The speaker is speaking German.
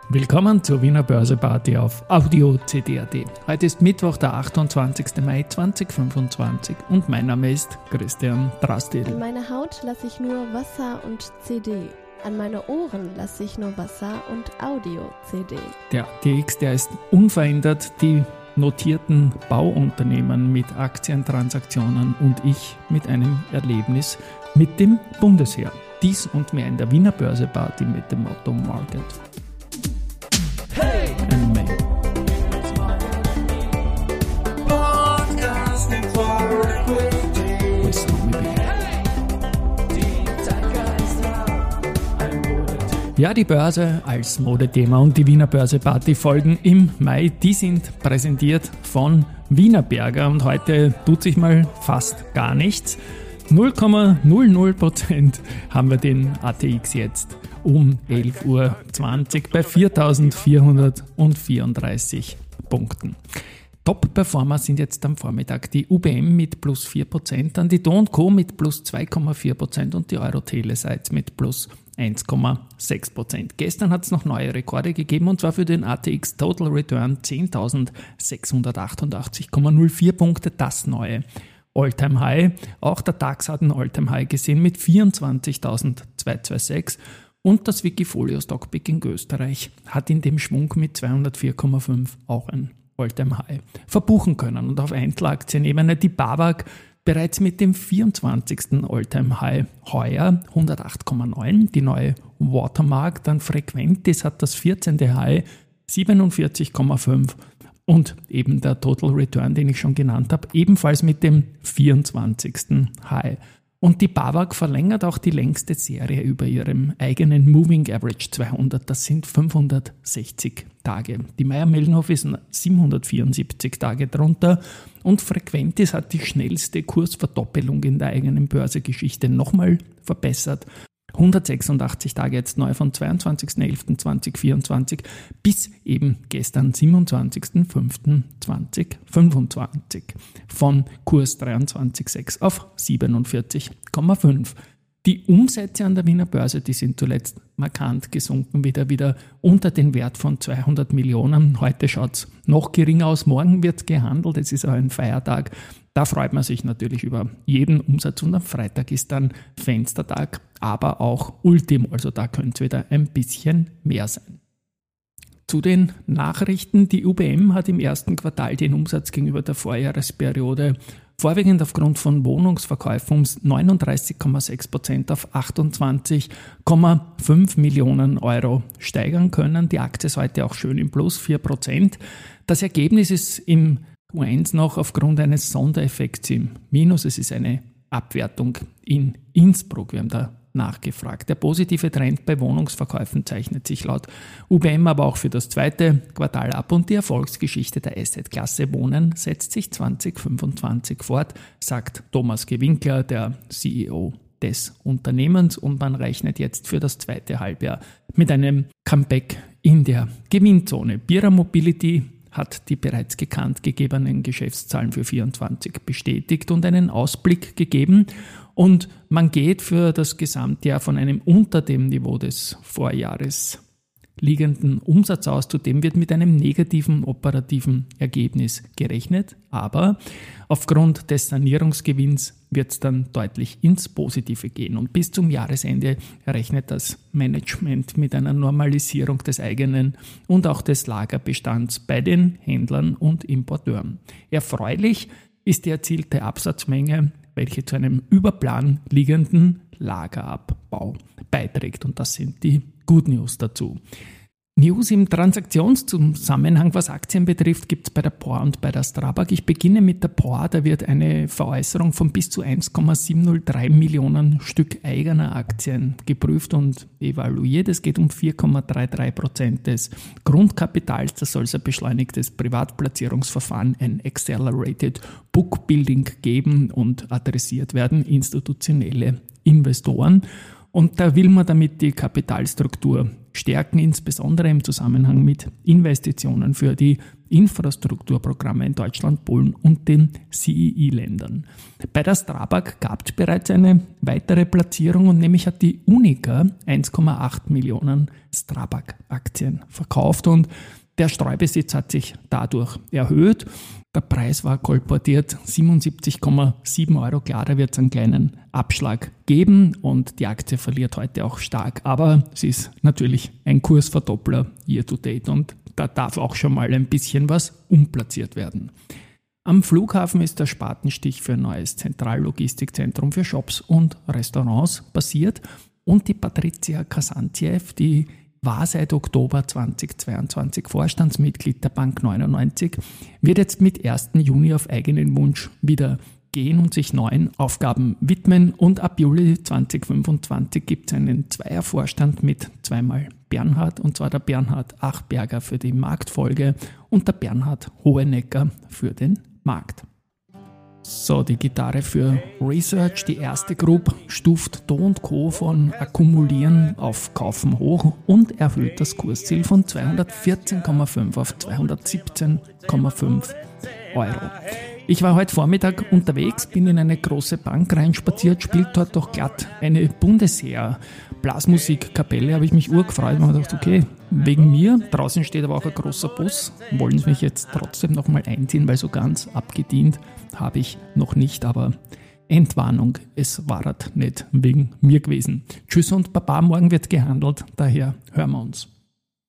Willkommen zur Wiener Börse-Party auf Audio CD.at. Heute ist Mittwoch, der 28. Mai 2025 und mein Name ist Christian Drastil. An meine Haut lasse ich nur Wasser und CD. An meine Ohren lasse ich nur Wasser und Audio-CD. Der ATX, der ist unverändert, die notierten Bauunternehmen mit Aktientransaktionen und ich mit einem Erlebnis mit dem Bundesheer. Dies und mehr in der Wiener Börse-Party mit dem Motto Market. Hey! And May. Podcasting for Equity. With some maybe. Die Zeitgeister. Ein Modethema. Ja, die Börse als Modethema und die Wiener Börse-Party folgen im Mai. Die sind präsentiert von Wienerberger und heute tut sich mal fast gar nichts. 0,00% haben wir den ATX jetzt um 11.20 Uhr bei 4.434 Punkten. Top-Performer sind jetzt am Vormittag die UBM mit plus 4%, dann die Do & Co mit plus 2,4% und die Euro-Telesites mit plus 1,6%. Gestern hat es noch neue Rekorde gegeben und zwar für den ATX Total Return 10.688,04 Punkte, das neue All-Time High. Auch der DAX hat ein All-Time High gesehen mit 24.226 und das Wikifolio Stockpick in Österreich hat in dem Schwung mit 204,5 auch ein All-Time High verbuchen können. Und auf Einzelaktienebene die BAWAG bereits mit dem 24. All-Time High heuer 108,9, die neue Watermark, dann Frequentis hat das 14. High 47,5 und eben der Total Return, den ich schon genannt habe, ebenfalls mit dem 24. High. Und die BAWAG verlängert auch die längste Serie über ihrem eigenen Moving Average 200, das sind 560 Tage. Die Mayr-Melnhof ist 774 Tage drunter und Frequentis hat die schnellste Kursverdoppelung in der eigenen Börsegeschichte nochmal verbessert. 186 Tage jetzt neu von 22.11.2024 bis eben gestern 27.05.2025 von Kurs 23,6 auf 47,5. Die Umsätze an der Wiener Börse, die sind zuletzt markant gesunken, wieder unter den Wert von 200 Millionen. Heute schaut es noch geringer aus, morgen wird gehandelt, es ist auch ein Feiertag. Da freut man sich natürlich über jeden Umsatz und am Freitag ist dann Fenstertag, aber auch Ultimo, also da könnte es wieder ein bisschen mehr sein. Zu den Nachrichten, die UBM hat im ersten Quartal den Umsatz gegenüber der Vorjahresperiode vorwiegend aufgrund von Wohnungsverkäufen um 39,6% auf 28,5 Millionen Euro steigern können. Die Aktie ist heute auch schön im Plus, 4%. Das Ergebnis ist im Q1 noch aufgrund eines Sondereffekts im Minus. Es ist eine Abwertung in Innsbruck. Wir haben da nachgefragt. Der positive Trend bei Wohnungsverkäufen zeichnet sich laut UBM aber auch für das zweite Quartal ab und die Erfolgsgeschichte der Assetklasse Wohnen setzt sich 2025 fort, sagt Thomas Gewinkler, der CEO des Unternehmens, und man rechnet jetzt für das zweite Halbjahr mit einem Comeback in der Gewinnzone. Bira Mobility hat die bereits bekannt gegebenen Geschäftszahlen für 2024 bestätigt und einen Ausblick gegeben. Und man geht für das Gesamtjahr von einem unter dem Niveau des Vorjahres liegenden Umsatz aus. Zudem wird mit einem negativen operativen Ergebnis gerechnet. Aber aufgrund des Sanierungsgewinns wird es dann deutlich ins Positive gehen. Und bis zum Jahresende rechnet das Management mit einer Normalisierung des eigenen und auch des Lagerbestands bei den Händlern und Importeuren. Erfreulich ist die erzielte Absatzmenge, welche zu einem über Plan liegenden Lagerabbau beiträgt. Und das sind die Good News dazu. News im Transaktionszusammenhang, was Aktien betrifft, gibt es bei der POR und bei der Strabag. Ich beginne mit der POR, da wird eine Veräußerung von bis zu 1,703 Millionen Stück eigener Aktien geprüft und evaluiert. Es geht um 4,33% des Grundkapitals. Das soll ein beschleunigtes Privatplatzierungsverfahren, ein Accelerated Bookbuilding geben und adressiert werden institutionelle Investoren. Und da will man damit die Kapitalstruktur stärken, insbesondere im Zusammenhang mit Investitionen für die Infrastrukturprogramme in Deutschland, Polen und den CEE-Ländern. Bei der Strabag gab es bereits eine weitere Platzierung und nämlich hat die Unica 1,8 Millionen Strabag-Aktien verkauft und der Streubesitz hat sich dadurch erhöht. Der Preis war kolportiert 77,7 Euro. Klar, da wird es einen kleinen Abschlag geben und die Aktie verliert heute auch stark. Aber sie ist natürlich ein Kursverdoppler year to date und da darf auch schon mal ein bisschen was umplatziert werden. Am Flughafen ist der Spatenstich für ein neues Zentrallogistikzentrum für Shops und Restaurants passiert und die Patricia Kasantjew, die war seit Oktober 2022 Vorstandsmitglied der Bank 99, wird jetzt mit 1. Juni auf eigenen Wunsch wieder gehen und sich neuen Aufgaben widmen und ab Juli 2025 gibt es einen Zweiervorstand mit zweimal Bernhard, und zwar der Bernhard Achberger für die Marktfolge und der Bernhard Hohenecker für den Markt. So, die Gitarre für Research, die erste Group, stuft Do & Co. von Akkumulieren auf Kaufen hoch und erhöht das Kursziel von 214,5 auf 217,5 Euro. Ich war heute Vormittag unterwegs, bin in eine große Bank reinspaziert, spielt dort doch glatt eine Bundesheer-Blasmusikkapelle, habe ich mich urgefreut und habe gedacht, okay, wegen mir, draußen steht aber auch ein großer Bus, wollen sie mich jetzt trotzdem nochmal einziehen, weil so ganz abgedient habe ich noch nicht, aber Entwarnung, es war halt nicht wegen mir gewesen. Tschüss und Baba, morgen wird gehandelt, daher hören wir uns.